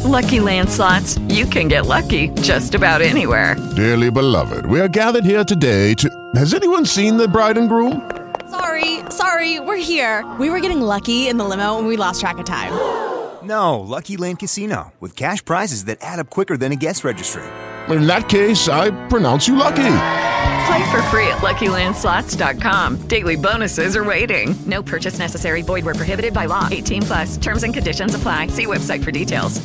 Lucky Land Slots, you can get lucky just about anywhere. Dearly beloved, we are gathered here today to... Has anyone seen the bride and groom? Sorry, we're here. We were getting lucky in the limo and we lost track of time. No, Lucky Land Casino, with cash prizes that add up quicker than a guest registry. In that case, I pronounce you lucky. Play for free at LuckyLandSlots.com. Daily bonuses are waiting. No purchase necessary. Void where prohibited by law. 18+. Terms and conditions apply. See website for details.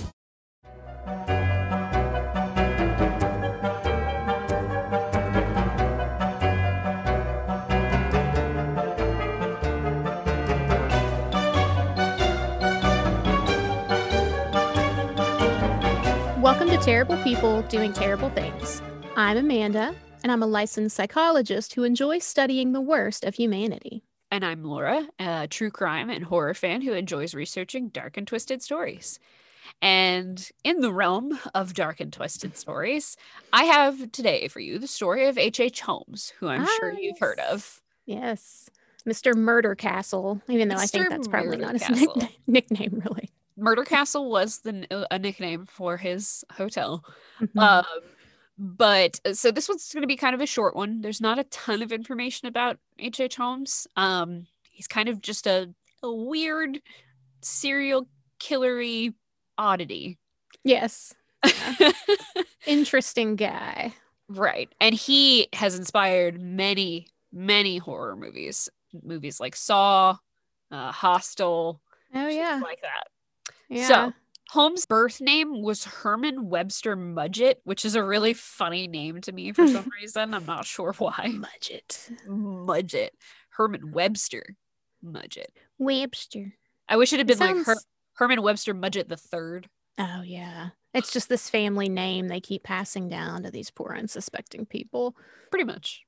Welcome to Terrible People Doing Terrible Things. I'm Amanda, and I'm a licensed psychologist who enjoys studying the worst of humanity. And I'm Laura, a true crime and horror fan who enjoys researching dark and twisted stories. And in the realm of dark and twisted stories, I have today for you the story of H.H. Holmes, who I'm sure you've heard of. Yes. Mr. Murder Castle, even though I think that's probably not his nickname, really. Murder Castle was a nickname for his hotel. Mm-hmm. But so this one's going to be kind of a short one. There's not a ton of information about H.H. Holmes. He's kind of just a weird serial killery oddity. Yes. Yeah. Interesting guy. Right. And he has inspired many, many horror movies. Movies like Saw, Hostel. Oh, yeah. Like that. Yeah. So Holmes' birth name was Herman Webster Mudgett, which is a really funny name to me for some reason. I'm not sure why. Mudgett. Herman Webster Mudgett. Webster. I wish it had been like Herman Webster Mudgett III. Oh, yeah. It's just this family name they keep passing down to these poor unsuspecting people. Pretty much.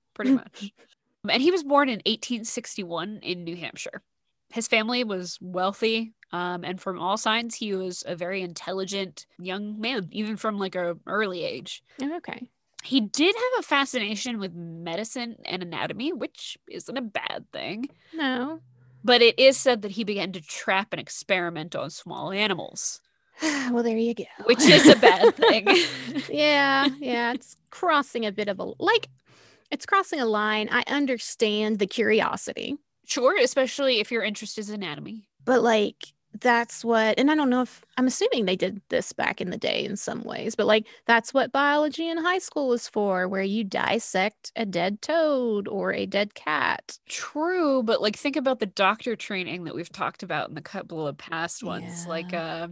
And he was born in 1861 in New Hampshire. His family was wealthy, and from all signs, he was a very intelligent young man, even from like an early age. Okay. He did have a fascination with medicine and anatomy, which isn't a bad thing. No. But it is said that he began to trap and experiment on small animals. Well, there you go. Which is a bad thing. Yeah. It's crossing a bit of it's crossing a line. I understand the curiosity. Sure, especially if your interest is anatomy. But that's what, and I don't know if, I'm assuming they did this back in the day in some ways, but that's what biology in high school is for, where you dissect a dead toad or a dead cat. True, but think about the doctor training that we've talked about in the couple of past ones, like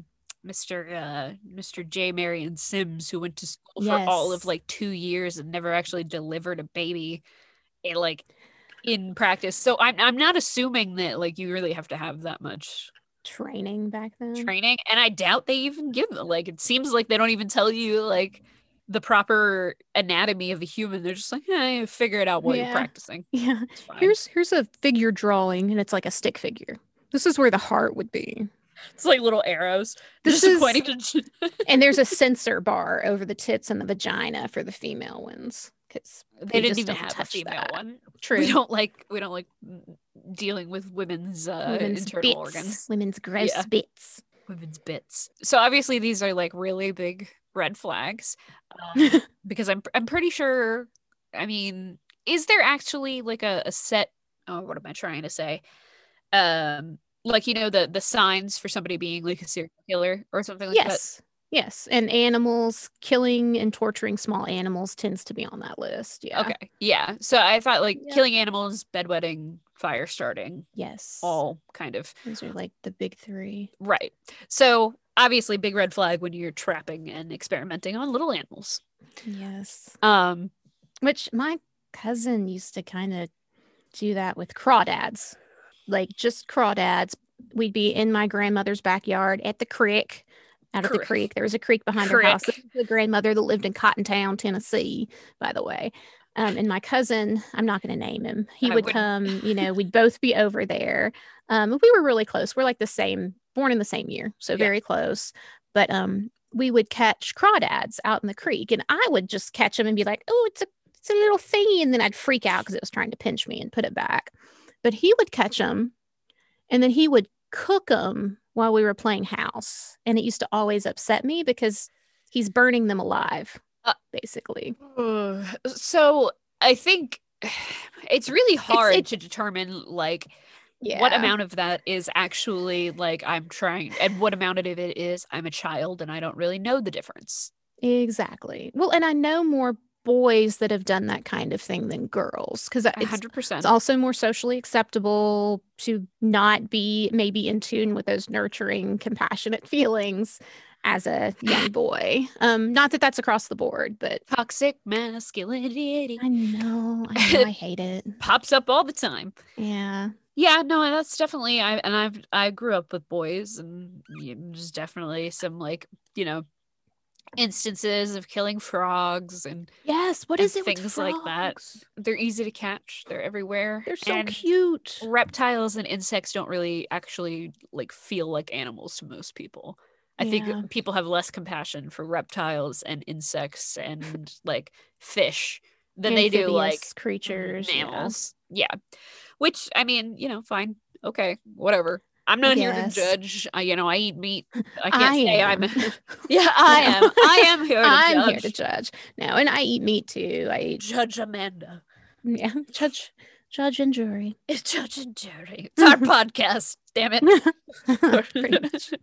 Mr. J. Marion Sims, who went to school for all of 2 years and never actually delivered a baby in practice. So I'm not assuming that you really have to have that much training back then. And I doubt they even give it seems like they don't even tell you the proper anatomy of a human. They're just figure it out while you're practicing. Yeah. Here's a figure drawing, and it's like a stick figure. This is where the heart would be. It's like little arrows. And there's a sensor bar over the tits and the vagina for the female ones. Because they didn't even have a female one. True. We don't like dealing with women's internal bits. organs. Women's gross bits. Women's bits. So obviously these are really big red flags. Because I'm pretty sure, is there actually a set, what am I trying to say? The signs for somebody being a serial killer or something like that? Yes, and animals, killing and torturing small animals tends to be on that list. Yeah. Okay. Yeah. So I thought killing animals, bedwetting, fire starting. Yes. All kind of. Those are the big three. Right. So obviously big red flag when you're trapping and experimenting on little animals. Yes. Which my cousin used to kind of do that with crawdads. Just crawdads. We'd be in my grandmother's backyard at the creek. Out of the creek. There was a creek behind her house. This was the grandmother that lived in Cottontown, Tennessee, by the way. And my cousin, I'm not going to name him. He would come, we'd both be over there. We were really close. We're born in the same year. So very close. But we would catch crawdads out in the creek. And I would just catch them and be like, oh, it's a little thingy. And then I'd freak out because it was trying to pinch me and put it back. But he would catch them. And then he would cook them while we were playing house. And it used to always upset me because he's burning them alive, basically. So I think it's really hard to determine like what amount of that is actually like I'm trying and what amount of it is I'm a child and I don't really know the difference. Exactly. Well, and I know more boys that have done that kind of thing than girls because 100%. It's also more socially acceptable to not be maybe in tune with those nurturing, compassionate feelings as a young boy. Not that that's across the board, but toxic masculinity. I know, I hate it. Pops up all the time. Yeah, no, that's definitely I grew up with boys, and there's definitely some like instances of killing frogs and yes, what is it with things frogs? like that. They're easy to catch. They're everywhere. They're so cute. Reptiles and insects don't really actually like feel like animals to most people. I think people have less compassion for reptiles and insects and like fish than they do like creatures, mammals. Yeah. Which, I mean, fine. Okay, whatever. I'm not here to judge. I eat meat. I can't say I'm. Yeah, I am. I am here to judge. I'm here to judge. No, and I eat meat too. I eat Judge Amanda. Yeah, judge and jury. It's judge and jury. It's our podcast. Damn it. Pretty much.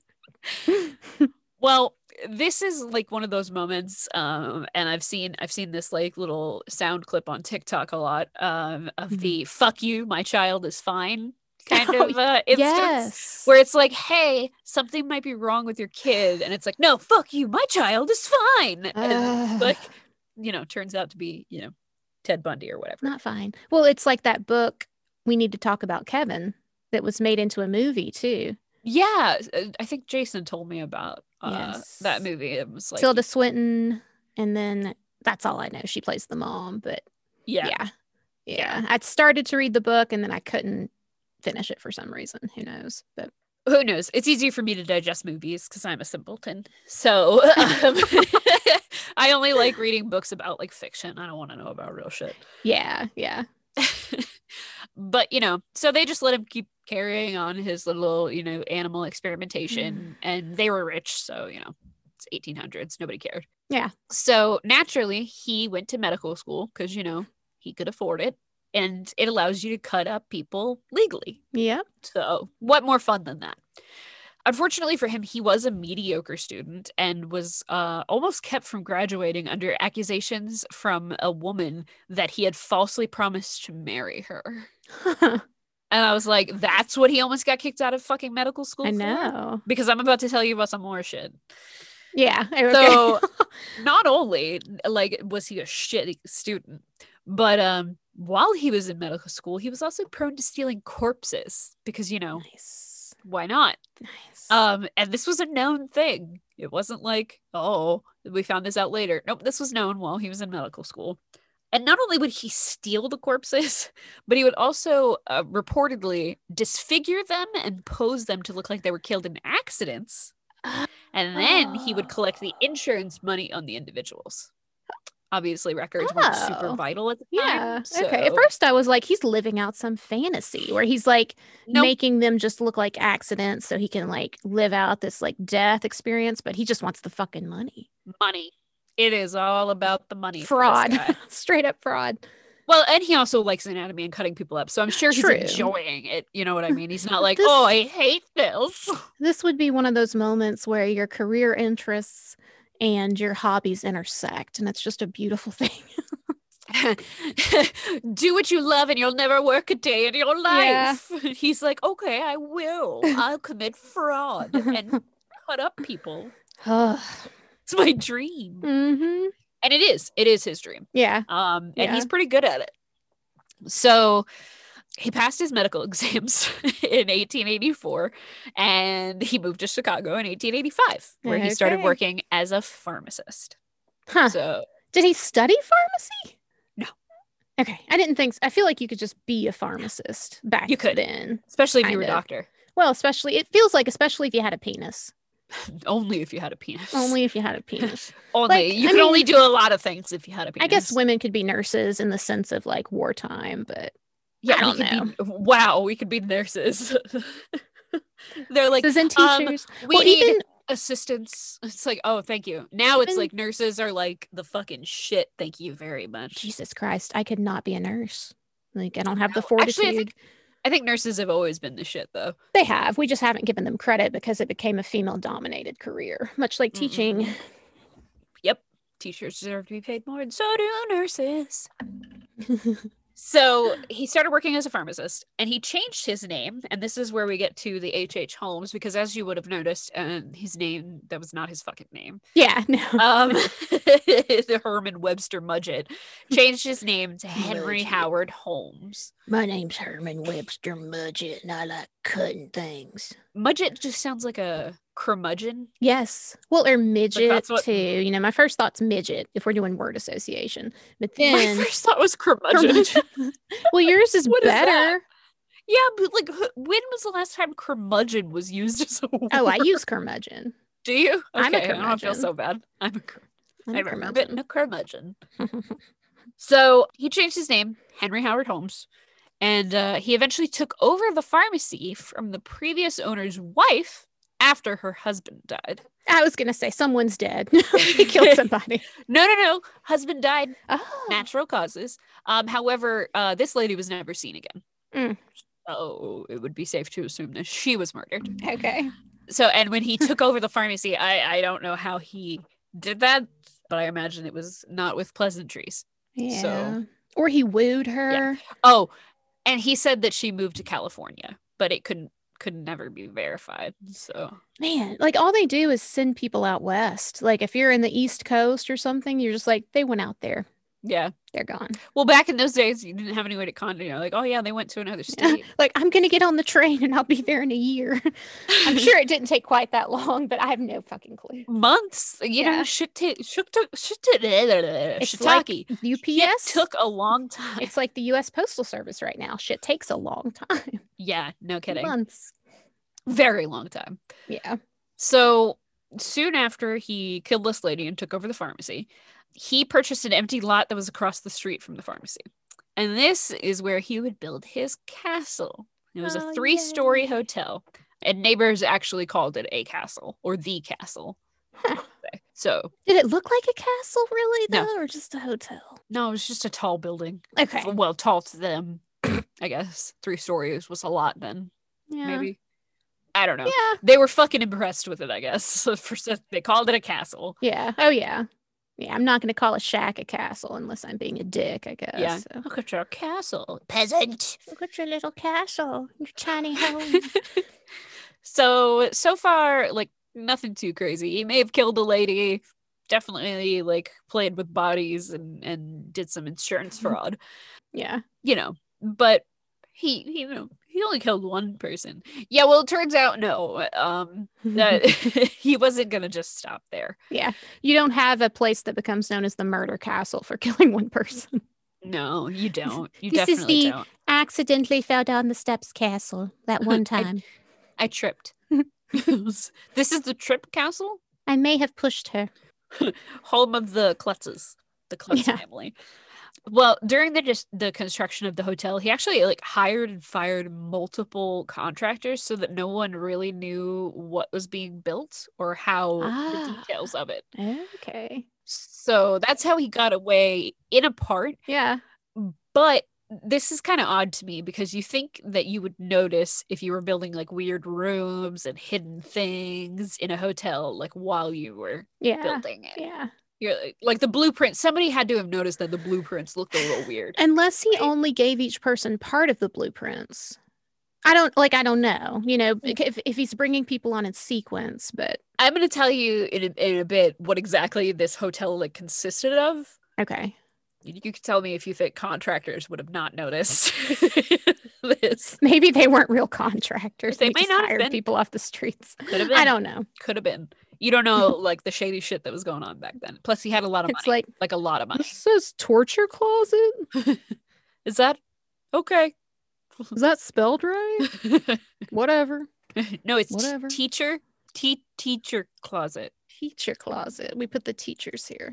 Well, this is like one of those moments, and I've seen this like little sound clip on TikTok a lot of the "fuck you, my child is fine" kind of instance, where it's like, hey, something might be wrong with your kid, and it's like, no, fuck you, my child is fine, and like, turns out to be Ted Bundy or whatever. Not fine. Well, it's like that book We Need to Talk About Kevin that was made into a movie too. Yeah, I think Jason told me about that movie. It was like Tilda Swinton, and then that's all I know. She plays the mom, but yeah. I started to read the book, and then I couldn't finish it for some reason. Who knows? But who knows? It's easier for me to digest movies because I'm a simpleton. So I only like reading books about like fiction. I don't want to know about real shit. Yeah. But so they just let him keep carrying on his little animal experimentation, and they were rich, so it's 1800s, nobody cared. Yeah. So naturally he went to medical school because he could afford it, and it allows you to cut up people legally. Yeah. So what more fun than that? Unfortunately for him, he was a mediocre student and was almost kept from graduating under accusations from a woman that he had falsely promised to marry her. And I was like, that's what he almost got kicked out of fucking medical school I for? know. Because I'm about to tell you about some more shit. Yeah. Okay. So not only like was he a shitty student, but while he was in medical school, he was also prone to stealing corpses because, nice. Why not? Nice. And this was a known thing. It wasn't like, oh, we found this out later. Nope, this was known while he was in medical school. And not only would he steal the corpses, but he would also reportedly disfigure them and pose them to look like they were killed in accidents. And then he would collect the insurance money on the individuals. Obviously, records weren't super vital at the time. Yeah. So. Okay. At first, I was like, he's living out some fantasy where he's like making them just look like accidents so he can like live out this like death experience, but he just wants the fucking money. Money. It is all about the money. Fraud. Straight up fraud. Well, and he also likes anatomy and cutting people up. So I'm sure he's enjoying it. You know what I mean? He's not like, oh, I hate this. This would be one of those moments where your career interests and your hobbies intersect. And it's just a beautiful thing. Do what you love and you'll never work a day in your life. Yeah. He's like, okay, I will. I'll commit fraud and cut up people. It's my dream. Mm-hmm. And it is his dream. Yeah. And he's pretty good at it. So he passed his medical exams in 1884 and he moved to Chicago in 1885 where he started working as a pharmacist. Huh. So did he study pharmacy? No. Okay. I didn't think so. I feel like you could just be a pharmacist back you could then. Especially if you were a doctor. Well, especially if you had a penis. Only if you had a penis. Only if you had a penis. You could only do a lot of things if you had a penis. I guess women could be nurses in the sense of like wartime, but yeah, I don't know. We could be nurses. They're like, Nurses and teachers. we Well, need even assistance. It's like, oh, thank you. Now it's Even- like nurses are like the fucking shit. Thank you very much. Jesus Christ, I could not be a nurse. Like, I don't have the No, fortitude. actually, I think nurses have always been the shit, though. They have. We just haven't given them credit because it became a female-dominated career, much like teaching. Yep. Teachers deserve to be paid more, and so do nurses. So he started working as a pharmacist, and he changed his name. And this is where we get to the H.H. Holmes, because as you would have noticed, his name, that was not his fucking name. Yeah, no. The Herman Webster Mudgett changed his name to Henry Mudgett. Howard Holmes. My name's Herman Webster Mudgett, and I like cutting things. Mudgett just sounds like a curmudgeon. Yes. Well, or midget, that's what- too. You know, my first thought's midget, if we're doing word association. But My then... first thought was curmudgeon. Well, yours is What is that? better. Yeah, but like, when was the last time curmudgeon was used as a word? Oh, I use curmudgeon. Do you? I'm a Okay, I don't feel curmudgeon. so bad. I'm I'm a curmudgeon. curmudgeon. So he changed his name, Henry Howard Holmes, and he eventually took over the pharmacy from the previous owner's wife after her husband died. I was going to say someone's dead. He killed somebody. No. Husband died, Oh. natural causes. However, this lady was never seen again. Mm. So it would be safe to assume that she was murdered. Okay. So, and when he took over the pharmacy, I don't know how he did that, but I imagine it was not with pleasantries. Yeah. So- Or he wooed her. Oh, and he said that she moved to California, but it could never be verified. So Man, like all they do is send people out west. Like if you're in the East Coast or something, you're just like, they went out there. yeah. They're gone. Well, back in those days, you didn't have any way to contact. You know, like, oh yeah, they went to another state. Like I'm going to get on the train and I'll be there in a year. I'm sure it didn't take quite that long, but I have no fucking clue. Months. You know, Yeah. It's like shiitake. UPS. It took a long time. It's like the U.S. Postal Service right now. Shit takes a long time. Yeah, no kidding. Months. Very long time. Yeah. So soon after he killed this lady and took over the pharmacy, he purchased an empty lot that was across the street from the pharmacy. And this is where he would build his castle. It was Oh, a 3-story yay. hotel. And neighbors actually called it a castle or the castle. So, Did it look like a castle, really, No. though, or just a hotel? no, it was just a tall building. Okay. Well, tall to them, I guess. 3 stories was a lot then, Yeah. maybe. I don't know. Yeah. They were fucking impressed with it, I guess. So they called it a castle. Yeah. Oh, yeah. Yeah. I'm not going to call a shack a castle unless I'm being a dick, I guess. Yeah. So. Look at your castle, peasant. Look at your little castle, your tiny home. So far, like, nothing too crazy. He may have killed a lady, definitely, like, played with bodies and did some insurance fraud, Yeah. you know, but he only killed one person. Yeah, well, it turns out, no, that he wasn't going to just stop there. Yeah. You don't have a place that becomes known as the murder castle for killing one person. No, you don't. You This is definitely the- don't. Accidentally fell down the steps castle that one time. I tripped. This is the Trip Castle, I may have pushed her. home of the Klutzes, the Klutz Yeah. family. Well, during the construction of the hotel, he actually like hired and fired multiple contractors so that no one really knew what was being built or how the Ah. details of it. Okay. So that's how he got away in a part. Yeah. But this is kind of odd to me because you think that you would notice if you were building like weird rooms and hidden things in a hotel, like while you were Yeah. building it. Yeah. You're like the blueprint. Somebody had to have noticed that the blueprints looked a little weird. Unless he Right. only gave each person part of the blueprints. I don't know, you know, if he's bringing people on in sequence, but I'm going to tell you in a bit what exactly this hotel like consisted of. okay. You can tell me if you think contractors would have not noticed this. Maybe they weren't real contractors. They They may just not have hired been. people off the streets. Could have been. I don't know. Could have been. You don't know like the shady shit that was going on back then. Plus, he had a lot of It's money. like Like a lot of money. this says torture closet. Is that okay? Is that spelled right? Whatever. No, it's Whatever. teacher closet. Teacher closet. We put the teachers here.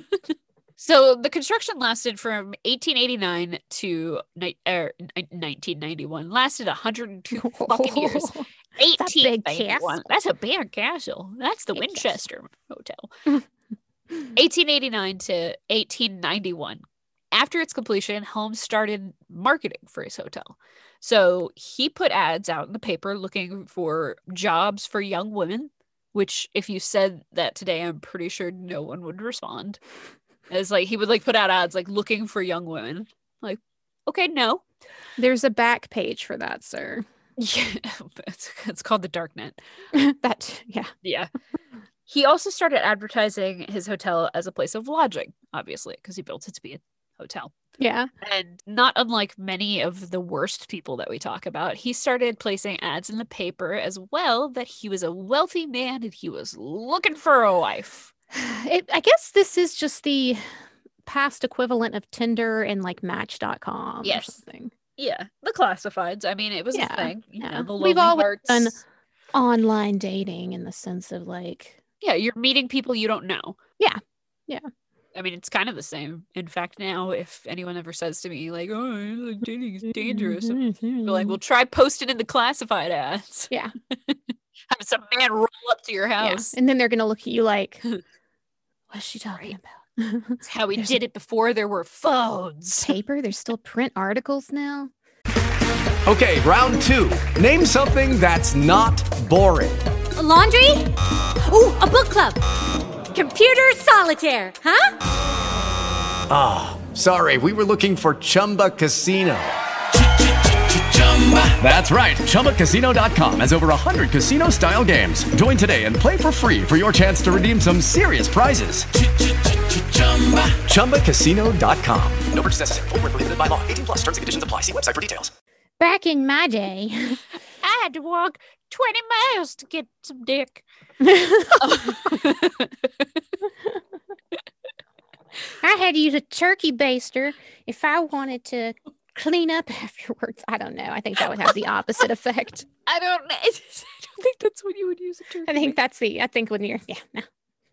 So the construction lasted from 1889 to 1991. Lasted 102 fucking years. It's a big 1891. castle. That's a big castle. That's the Big Winchester Hotel. 1889 to 1891. After its completion, Holmes started marketing for his hotel. So he put ads out in the paper looking for jobs for young women, which if you said that today, I'm pretty sure no one would respond. It's like he would like put out ads like looking for young women. Like, okay, no. There's a back page for that, sir. Yeah, it's called the Darknet. Yeah. Yeah. He also started advertising his hotel as a place of lodging, obviously, because he built it to be a hotel. Yeah. And not unlike many of the worst people that we talk about, he started placing ads in the paper as well that he was a wealthy man and he was looking for a wife. I guess this is just the past equivalent of Tinder and like Match.com Yes. or something. Yeah, the classifieds. I mean, it was a thing. You know, the We've Lonely always Hearts. done online dating in the sense of like, Yeah, you're meeting people you don't know. Yeah. Yeah. I mean, it's kind of the same. In fact, now if anyone ever says to me like, "Oh, dating is dangerous," I'm like, "Well, try posting in the classified ads." Yeah. Have some man roll up to your Yeah. house. And then they're gonna look at you like, what's she talking about? That's how we There's did it before there were phones. Paper? There's still print articles now? Okay, round two. Name something that's not boring. A laundry? Ooh, a book club. Computer solitaire, huh? Ah, sorry, we were looking for Chumba Casino. That's right, ChumbaCasino.com has over 100 casino-style games. Join today and play for free for your chance to redeem some serious prizes. ChumbaCasino.com. No purchase necessary. Void where prohibited by law. 18+ terms and conditions apply. See website for details. Back in my day. I had to walk 20 miles to get some dick. I had to use a turkey baster if I wanted to clean up afterwards. I don't know. I think that would have the opposite effect. I don't know. I don't think that's when you would use a turkey. I think when you're, no.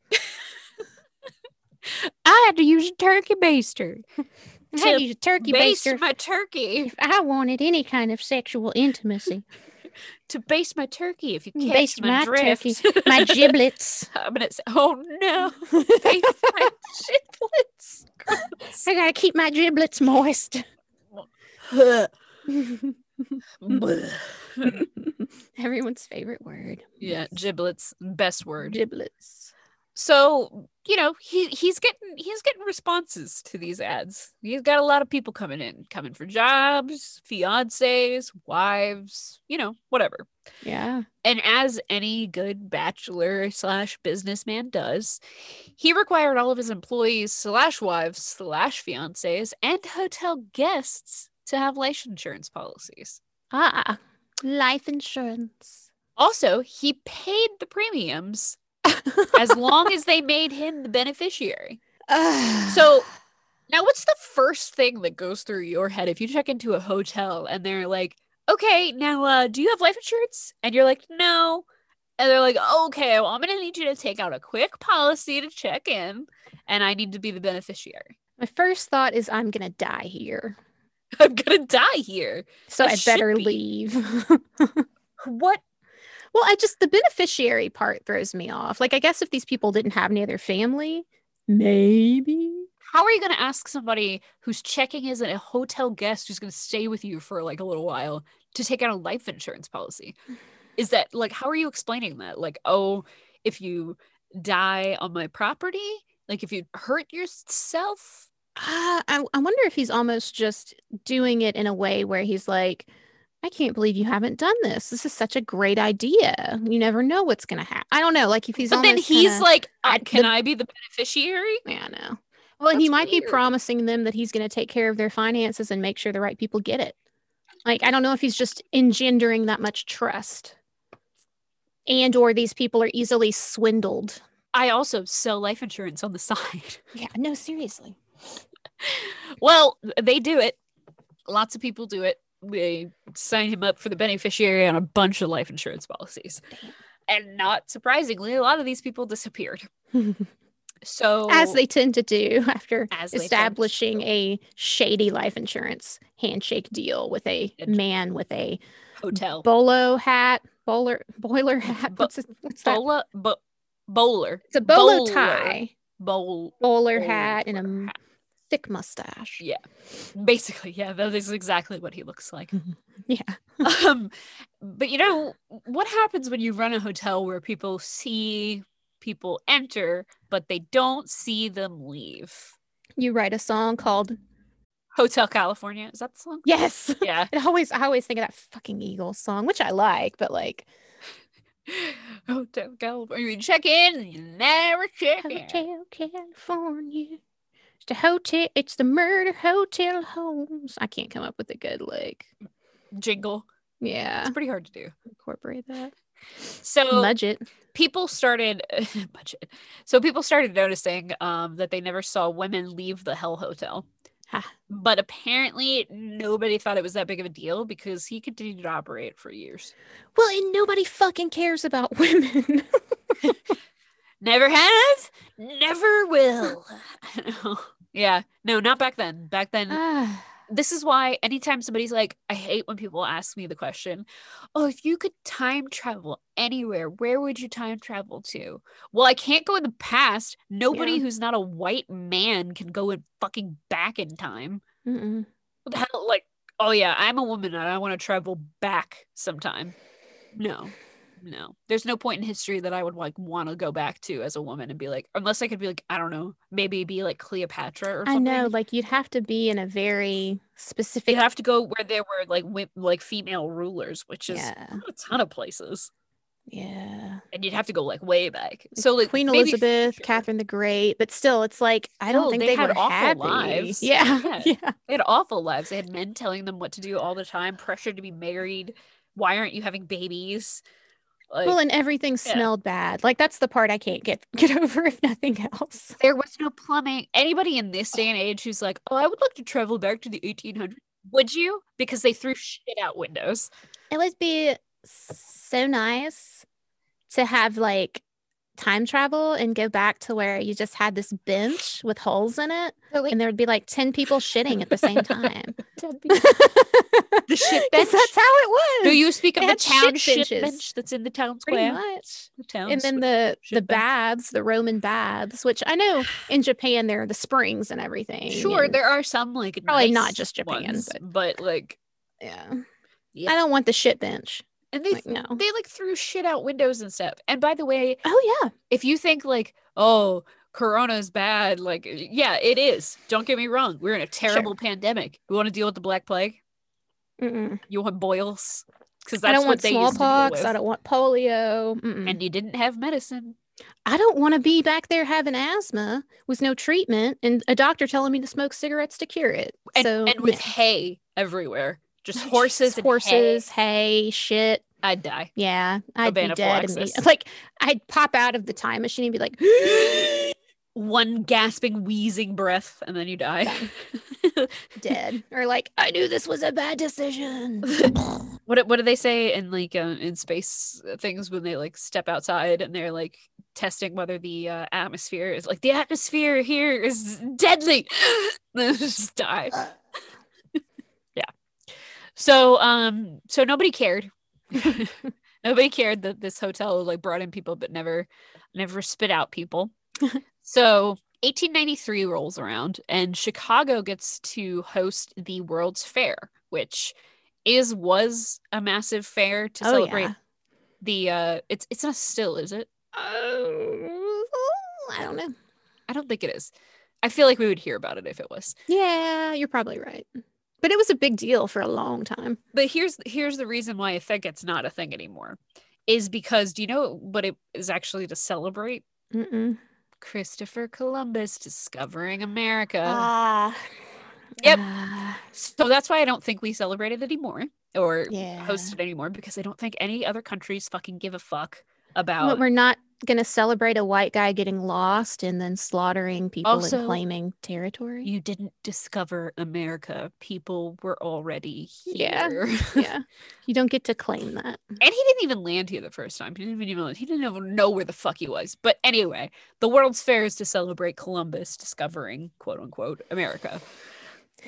I had to use a turkey baster. I had to use a turkey baste baster my turkey. if I wanted any kind of sexual intimacy. To baste my turkey, if you catch Baste my my drift. turkey, my giblets. I'm gonna say, oh no, baste my giblets. I gotta keep my giblets moist. Everyone's favorite word. Yeah, giblets, best word. Giblets. So, you know, he's getting responses to these ads. He's got a lot of people coming for jobs, fiancés, wives, you know, whatever. Yeah. And as any good bachelor / businessman does, he required all of his employees / wives / fiancés and hotel guests to have life insurance policies. Ah, life insurance. Also, he paid the premiums as long as they made him the beneficiary. So now what's the first thing that goes through your head if you check into a hotel and they're like, okay, now do you have life insurance? And you're like, no. And they're like, okay, well, I'm gonna need you to take out a quick policy to check in and I need to be the beneficiary. My first thought is I'm gonna die here, I'm gonna die here, so That I better should be. leave. What? Well, the beneficiary part throws me off. Like, I guess if these people didn't have any other family, maybe. How are you going to ask somebody who's checking as a hotel guest who's going to stay with you for like a little while to take out a life insurance policy? Is that like, how are you explaining that? Like, oh, if you die on my property, like if you hurt yourself? I wonder if he's almost just doing it in a way where he's like, I can't believe you haven't done this. This is such a great idea. You never know what's going to happen. I don't know. Like if he's But then almost he's kinda, like, at can the- I be the beneficiary? Yeah, I know. Well, and he That's might be weird. promising them that he's going to take care of their finances and make sure the right people get it. Like, I don't know if he's just engendering that much trust. And or these people are easily swindled. I also sell life insurance on the side. Yeah, no, seriously. Well, they do it. Lots of people do it. They sign him up for the beneficiary on a bunch of life insurance policies. And not surprisingly, a lot of these people disappeared. So As they tend to do after As they tend to establishing a shady life insurance handshake deal with a man with a hotel. bolo hat, boiler hat. What's that? Bowler. It's a bolo tie, bowler Bowler hat, and a hat. thick mustache. Yeah, basically, yeah, that is exactly what he looks like. Yeah. But what happens when you run a hotel where people see people enter, but they don't see them leave? You write a song called Hotel California. Is that the song? Yes. Yeah. I always think of that fucking Eagles song, which I like, but like Hotel California. You check in and you never check in. Hotel California. It's the Murder Hotel Holmes. I can't come up with a good jingle. Yeah. It's pretty hard to do. Incorporate that. So budget. People started So people started noticing that they never saw women leave the Hell Hotel. But apparently nobody thought it was that big of a deal because he continued to operate for years. Well, and nobody fucking cares about women. Never have, never will. Yeah, no, not back then. Back then, this is why anytime somebody's like, I hate when people ask me the question, oh, if you could time travel anywhere, where would you time travel to? Well, I can't go in the past. Nobody who's not a white man can go in fucking back in time. Mm-mm. What the hell? Like, oh yeah, I'm a woman and I want to travel back sometime. No. There's no point in history that I would want to go back to as a woman and be like, unless I could be like, I don't know, maybe be like Cleopatra or something. I know, you'd have to be in a very specific. You'd have to go where there were like female rulers, which is a ton of places. Yeah. And you'd have to go way back. So Queen Elizabeth, Catherine the Great, but still, it's I don't think they had were awful happy. lives. Yeah. They had awful lives. They had men telling them what to do all the time, pressured to be married. Why aren't you having babies? And everything smelled bad. That's the part I can't get over, if nothing else. There was no plumbing. Anybody in this day and age who's like, oh, I would like to travel back to the 1800s. Would you? Because they threw shit out windows. It would be so nice to have time travel and go back to where you just had this bench with holes in it, and there would be 10 people shitting at the same time. The shit bench? That's how it was. Do you speak of They the had town shit shit benches. bench that's in the town Pretty square? much. The town And then the baths, the Roman baths, which I know in Japan there are the springs and everything. Sure, and there are some probably nice not just Japan, ones, but yeah. I don't want the shit bench. And they threw shit out windows and stuff. And by the way, if you think oh, Corona's bad, yeah, it is. Don't get me wrong. We're in a terrible pandemic. We want to deal with the Black Plague. Mm-mm. You want boils? Because I that's don't what want they used to deal smallpox. with. I don't want polio. Mm-mm. And you didn't have medicine. I don't want to be back there having asthma with no treatment and a doctor telling me to smoke cigarettes to cure it. And with hay everywhere. Just horses, hay, shit. I'd die. Yeah, I'd be dead. I'd pop out of the time machine and be like, one gasping, wheezing breath, and then you die. Dead. Or I knew this was a bad decision. What do they say in in space things when they step outside and they're testing whether the atmosphere is the atmosphere here is deadly. Then just die. Yeah. So nobody cared. Nobody cared that this hotel brought in people but never spit out people. So 1893 rolls around and Chicago gets to host the World's Fair, which was a massive fair to celebrate the it's not still, is it? I don't know. I don't think it is. I feel like we would hear about it if it was. Yeah, you're probably right. But it was a big deal for a long time. But here's the reason why I think it's not a thing anymore. Is because, do you know what it is actually to celebrate? Mm-mm. Christopher Columbus discovering America. Yep. So that's why I don't think we celebrate it anymore or host it anymore, because I don't think any other countries fucking give a fuck about. But we're not going to celebrate a white guy getting lost and then slaughtering people Also, and claiming territory. You didn't discover America. People were already here. Yeah. You don't get to claim that. And he didn't even land here the first time. He didn't even know where the fuck he was. But anyway, the World's Fair is to celebrate Columbus discovering, quote unquote, America.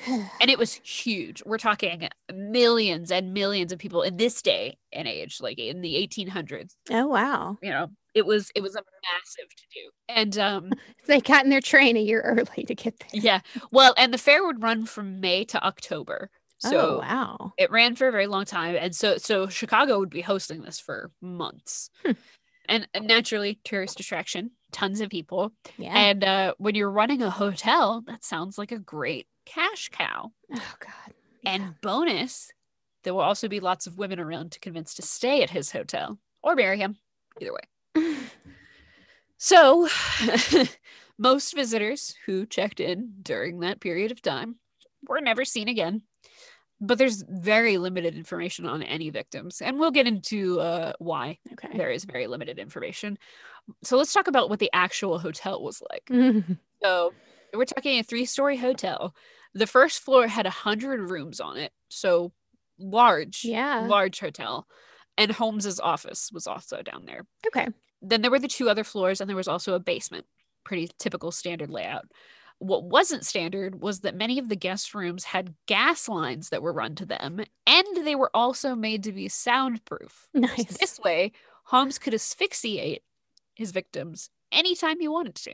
And it was huge. We're talking millions and millions of people in this day and age, like in the 1800s. Oh, wow. You know, it was a massive to do. And They got in their train a year early to get there. yeah. Well, and the fair would run from May to October. So oh, wow. it ran for a very long time. And so Chicago would be hosting this for months. And naturally, tourist attraction, tons of people. Yeah. And when you're running a hotel, that sounds like a great cash cow. Oh, God. And bonus, there will also be lots of women around to convince to stay at his hotel or marry him. Either way. So most visitors who checked in during that period of time were never seen again. But there's very limited information on any victims. And we'll get into why there is very limited information. So let's talk about what the actual hotel was like. So we're talking a 3-story hotel. The first floor had 100 rooms on it. So large hotel. And Holmes's office was also down there. Okay. Then there were the 2 other floors, and there was also a basement. Pretty typical standard layout. What wasn't standard was that many of the guest rooms had gas lines that were run to them, and they were also made to be soundproof. Nice. So this way, Holmes could asphyxiate his victims anytime he wanted to.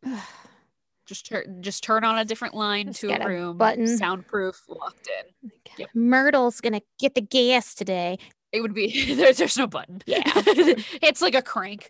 just turn on a different line Just to get a a room, button. soundproof, locked in. Yep. Myrtle's gonna get the gas today. It would be there's no button. Yeah. It's like a crank.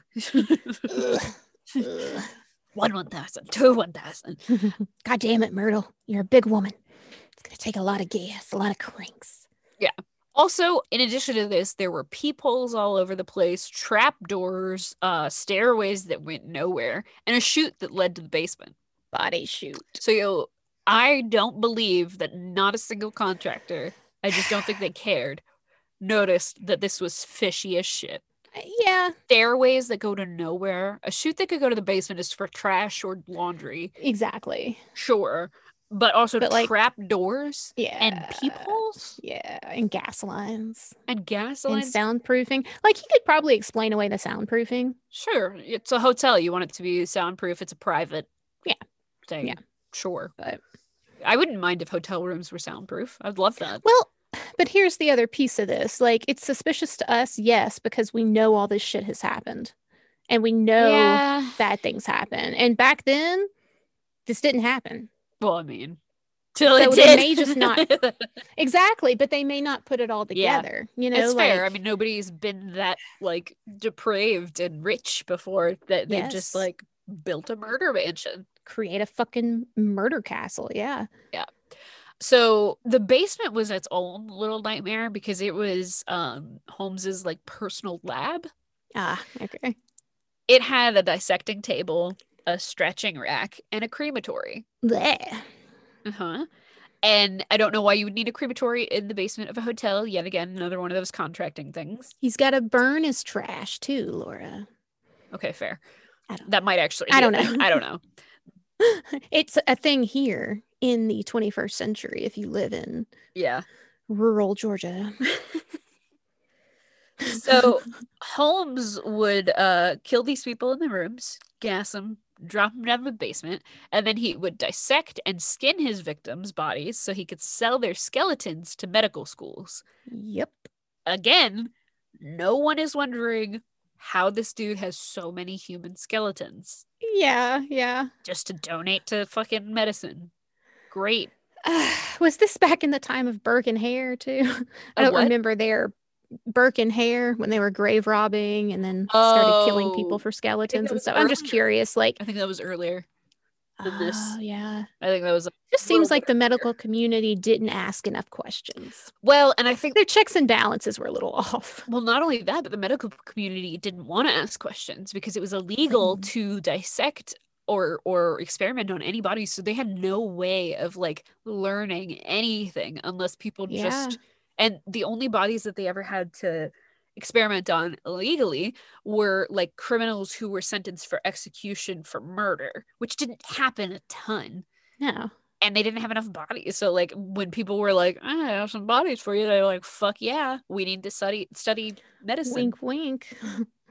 1,000, 1,000. God damn it, Myrtle. You're a big woman. It's gonna take a lot of gas, a lot of cranks. Yeah. Also, in addition to this, there were peepholes all over the place, trap doors, stairways that went nowhere, and a chute that led to the basement. Body chute. So I don't believe that not a single contractor, I just don't think they cared, noticed that this was fishy as shit. Yeah. Stairways that go to nowhere. A chute that could go to the basement is for trash or laundry. Exactly. Sure. But also like, trap doors and Yeah. peepholes Yeah. And gas lines. and gas And lines. soundproofing. Like, he could probably explain away the soundproofing. Sure. It's a hotel. You want it to be soundproof. It's a private thing. Yeah. Sure. But I wouldn't mind if hotel rooms were soundproof. I'd love that. well, but here's the other piece of this. Like, it's suspicious to us, yes, because we know all this shit has happened. And we know bad things happen. And back then, this didn't happen. Well, I mean, till So it they did. may just not exactly, but they may not put it all together. You know, It's fair. I like- mean, nobody's been that like depraved and rich before that they've just Yes. like built a murder mansion. create a fucking murder castle. Yeah. So the basement was its own little nightmare because it was Holmes's like personal lab. Ah, okay. It had a dissecting table, a stretching rack, and a crematory. Blech. Uh-huh. And I don't know why you would need a crematory in the basement of a hotel. Yet again, another one of those contracting things. He's got to burn his trash too, Laura. Okay, fair. I don't- That might actually. I don't yeah, know. I don't know. It's a thing here in the 21st century if you live in Yeah. rural Georgia. So Holmes would kill these people in the rooms, gas them, drop them down the basement, and then he would dissect and skin his victims' bodies so he could sell their skeletons to medical schools. Yep. Again, no one is wondering how this dude has so many human skeletons Yeah. just to donate to fucking medicine. Great. Was this back in the time of Burke and Hare too? I Of don't what? remember their Burke and Hare when they were grave robbing and then started killing Oh, people for skeletons that and was stuff. I'm just earlier. curious, like, I think that was earlier than this. oh yeah. I think that was Just little seems like bit the earlier. medical community didn't ask enough questions. Well, and I think Their checks and balances were a little off. well, not only that, but the medical community didn't want to ask questions because it was illegal Mm. to dissect or experiment on any body. So they had no way of like learning anything unless people Yeah. just and the only bodies that they ever had to experiment on illegally were like criminals who were sentenced for execution for murder, which didn't happen a ton. No. And they didn't have enough bodies. So like when people were like, I have some bodies for you, they're like, fuck yeah, we need to study medicine. Wink wink.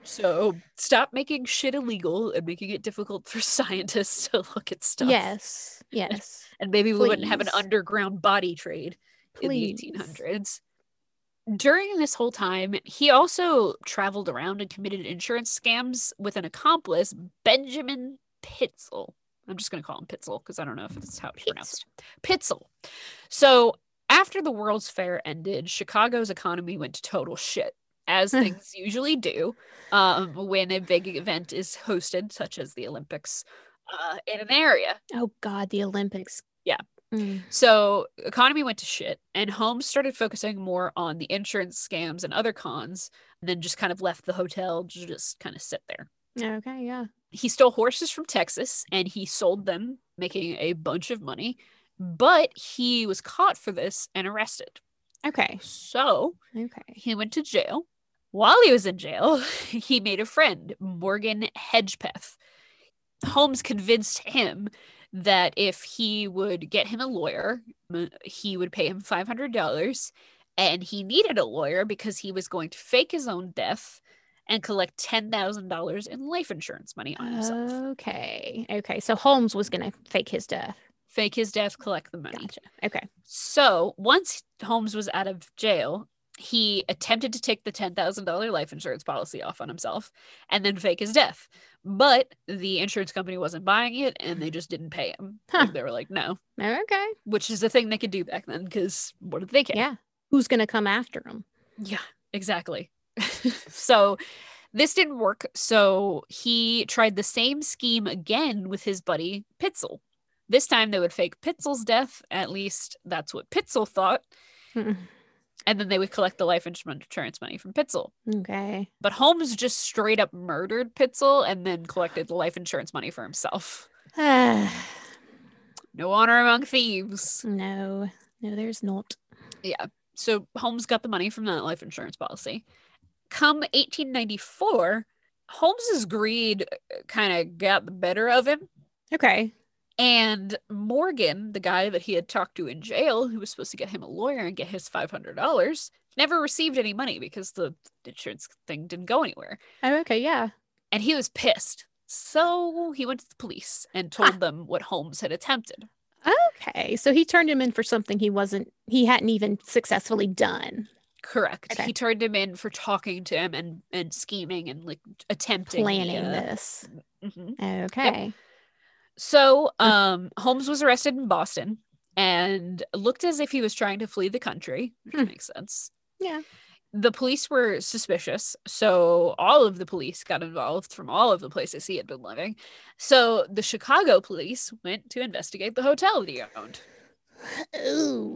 So stop making shit illegal and making it difficult for scientists to look at stuff. Yes. Yes. And maybe we wouldn't have an Please. underground body trade in the Please. 1800s. During this whole time, he also traveled around and committed insurance scams with an accomplice, Benjamin Pitzel. I'm just going to call him Pitzel because I don't know if it's how it's pronounced. Pitzel. So after the World's Fair ended, Chicago's economy went to total shit, as things usually do when a big event is hosted, such as the Olympics, in an area. Oh God, the Olympics. Yeah. Mm. So economy went to shit, and Holmes started focusing more on the insurance scams and other cons, and then just kind of left the hotel to just kind of sit there. Okay, yeah. He stole horses from Texas and he sold them, making a bunch of money, but he was caught for this and arrested. Okay. So Okay. he went to jail. While he was in jail, he made a friend, Morgan Hedgepeth. Holmes convinced him that if he would get him a lawyer, he would pay him $500, and he needed a lawyer because he was going to fake his own death and collect $10,000 in life insurance money on himself. Okay. Okay. So Holmes was going to fake his death. Fake his death, collect the money. Gotcha. Okay. So once Holmes was out of jail, he attempted to take the $10,000 life insurance policy off on himself and then fake his death. But the insurance company wasn't buying it and they just didn't pay him. Huh. Like, they were like, no. Okay. Which is the thing they could do back then because what did they care? Yeah. Who's going to come after him? Yeah, exactly. So this didn't work. So he tried the same scheme again with his buddy Pitzel. This time they would fake Pitzel's death. At least that's what Pitzel thought. And then they would collect the life insurance money from Pitzel. Okay. But Holmes just straight up murdered Pitzel and then collected the life insurance money for himself. No honor among thieves. No, there's not. Yeah. So Holmes got the money from that life insurance policy. Come 1894, Holmes's greed kind of got the better of him. Okay. And Morgan, the guy that he had talked to in jail, who was supposed to get him a lawyer and get his $500, never received any money because the insurance thing didn't go anywhere. Oh, okay, yeah. And he was pissed. So he went to the police and told them what Holmes had attempted. Okay, so he turned him in for something he hadn't even successfully done. Correct. Okay. He turned him in for talking to him and scheming and like attempting Planning this. Mhm. Okay. Yep. So Holmes was arrested in Boston and looked as if he was trying to flee the country, which makes sense. Yeah. The police were suspicious, so all of the police got involved from all of the places he had been living. So the Chicago police went to investigate the hotel that he owned. Ooh.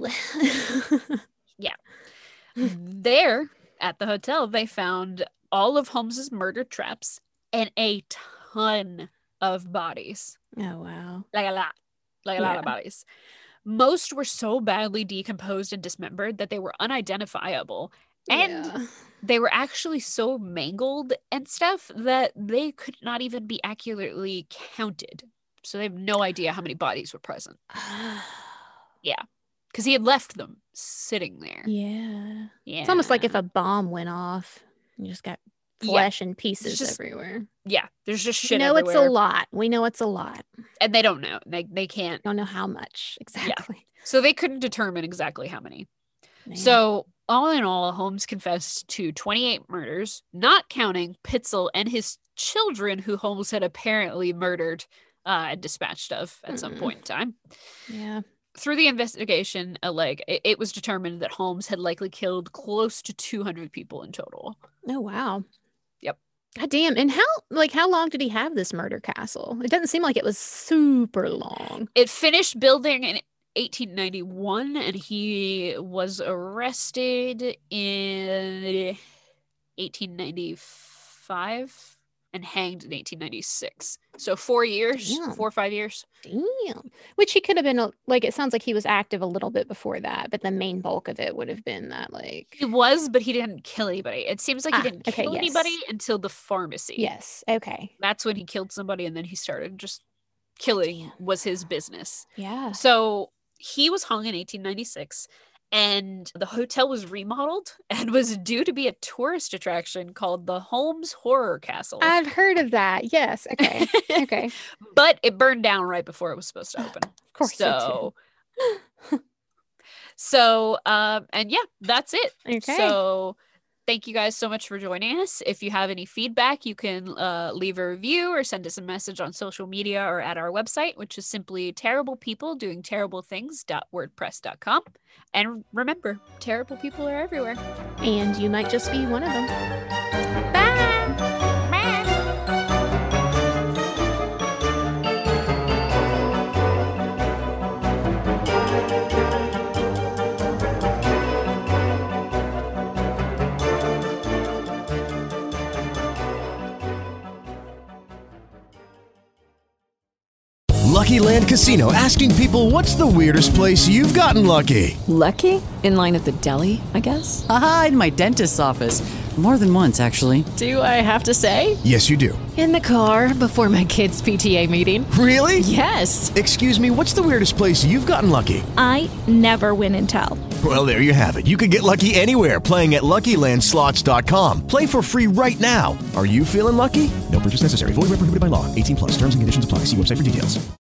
Yeah. There at the hotel, they found all of Holmes's murder traps and a ton of bodies. Oh, wow. Like a lot of bodies. Most were so badly decomposed and dismembered that they were unidentifiable. And they were actually so mangled and stuff that they could not even be accurately counted. So they have no idea how many bodies were present. Yeah. Because he had left them sitting there. Yeah. Yeah. It's almost like if a bomb went off, you just got flesh and pieces just everywhere. Yeah. There's just shit We know everywhere. it's a lot. We know it's a lot. And they don't know. They can't. Don't know how much exactly. So they couldn't determine exactly how many. Man. So all in all, Holmes confessed to 28 murders, not counting Pitzel and his children, who Holmes had apparently murdered and dispatched of at some point in time. Yeah. Through the investigation, it was determined that Holmes had likely killed close to 200 people in total. Oh, wow. Yep. God damn. And how long did he have this murder castle? It doesn't seem like it was super long. It finished building in 1891, and he was arrested in 1895 and hanged in 1896. So 4 years, Damn. 4 or 5 years. Damn. Which he could have been, it sounds like he was active a little bit before that, but the main bulk of it would have been that, He was, but he didn't kill anybody. It seems like he didn't kill yes. anybody until the pharmacy. Yes. Okay. That's when he killed somebody, and then he started just killing was his business. Yeah. So he was hung in 1896, And the hotel was remodeled and was due to be a tourist attraction called the Holmes Horror Castle. I've heard of that. Yes. Okay. Okay. But it burned down right before it was supposed to open. Of course. And yeah, that's it. Okay. So thank you guys so much for joining us. If you have any feedback, you can leave a review or send us a message on social media or at our website, which is simply terriblepeopledoingterriblethings.wordpress.com. And remember, terrible people are everywhere. And you might just be one of them. Lucky Land Casino, asking people, what's the weirdest place you've gotten lucky? Lucky? In line at the deli, I guess? Aha, in my dentist's office. More than once, actually. Do I have to say? Yes, you do. In the car before my kids' PTA meeting. Really? Yes. Excuse me, what's the weirdest place you've gotten lucky? I never win and tell. Well, there you have it. You can get lucky anywhere, playing at LuckyLandSlots.com. Play for free right now. Are you feeling lucky? No purchase necessary. Void where prohibited by law. 18+. Terms and conditions apply. See website for details.